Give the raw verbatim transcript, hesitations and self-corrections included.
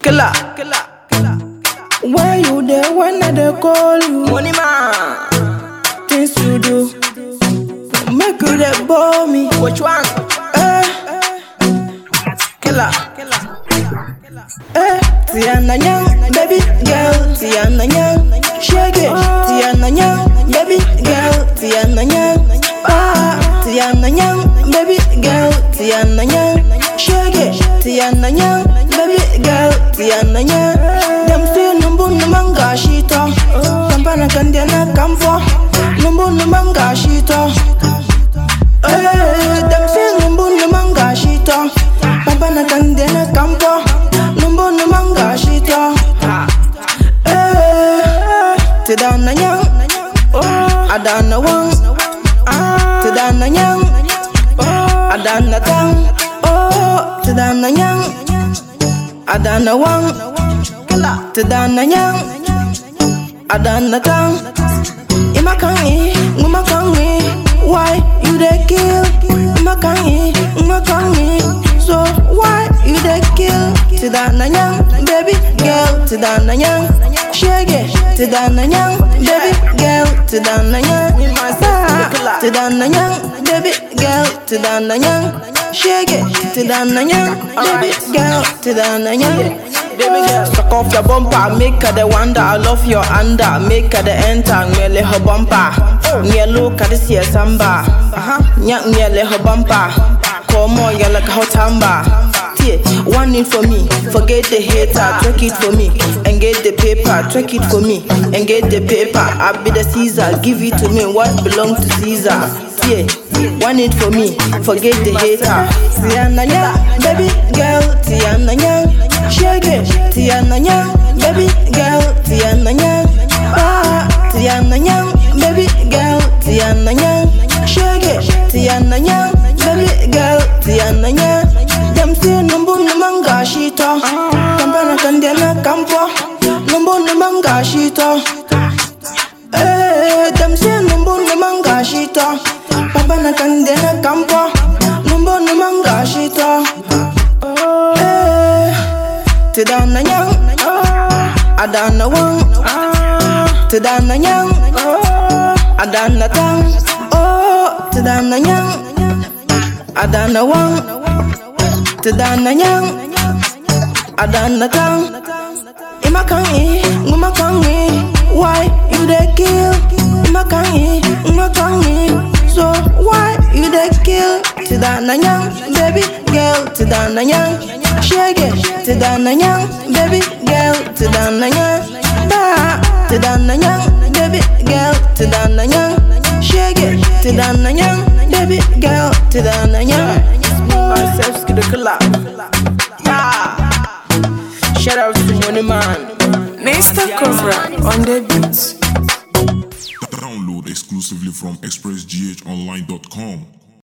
Killer, killer, killer. Where you there when I dey call you? Money man, things you do make you dey bore me. Which one? Eh, killer, killer. Eh, Tiana Nyang, baby girl, Tiana Nyang, shake it, Tiana Nyang, baby girl, Tiana Nyang, ah, Tiana Nyang, baby girl, Tiana Nyang, shake it, Tiana Nyang, baby girl, Tiana Nyang. Them say numbu numanga shito, kampana kandiana kamfo, numbu numanga shito. Eh, them say numbu numanga shito, kampana kandiana kamfo. Numbo numanga shito. Eh, Tidana Nyang, Adana Wang, Tidana Nyang, Adana Tang, oh, Tidana Nyang, Adana Wang, Tidana Nyang, Adana Tang. Imakangi, Umakangi, why you dey kill? Imakangi, Umakangi, so why you dey kill? Tidana Nyang, baby girl, Tidana Nyang, shake it, Tidana Nyang, baby girl, Tidana Nyang, Tidana Nyang, baby girl, Tidana Nyang, shake it, Tidana Nyang, baby girl, Tidana Nyang. Baby girl, suck off your bumper, make her the wonder. I love your under, make her the enter. Nyele her bumper, nye look at this year samba. Nyak nyele her bumper, come on, you like hot amber. One in for me, forget the hater, track it for me, and get the paper, track it for me, and get the paper. I be the Caesar, give it to me, what belong to Caesar. Yeah, one in for me, forget the hater. Tiana Nyang, baby girl, Tiana Nyang, shake it, Tiana Nyang, baby girl, Tiana Nyang, ah, Tiana Nyang, baby girl, Tiana Nyang, shake it, Tiana Nyang, baby girl, Tiana Nyang. Them say numbu numanga shito, kampana kandiana kampo, numbu numanga shito. Eh, them say numbu numanga shito, kampana kandiana kampo, numbu numanga shito. Eh, Tidana Nyang, Adana Wang, Tidana Nyang, Adana Tang, oh, Tidana Nyang, Adana Wang. Tidana Nyang, Adana Tang. Imakangi, Umakangi, why you dey kill? Imakangi, Umakangi, so why you dey kill? Tidana Nyang, baby girl, Tidana Nyang, shake it, Tidana Nyang, baby girl, Tidana Nyang, da, Tidana Nyang, baby girl, Tidana Nyang, shake it, Tidana Nyang, baby girl, Tidana Nyang. Myself skid a collab. Yeah. Shout out to Money Man, Mister Cobra on the beats. Download exclusively from express g h online dot com.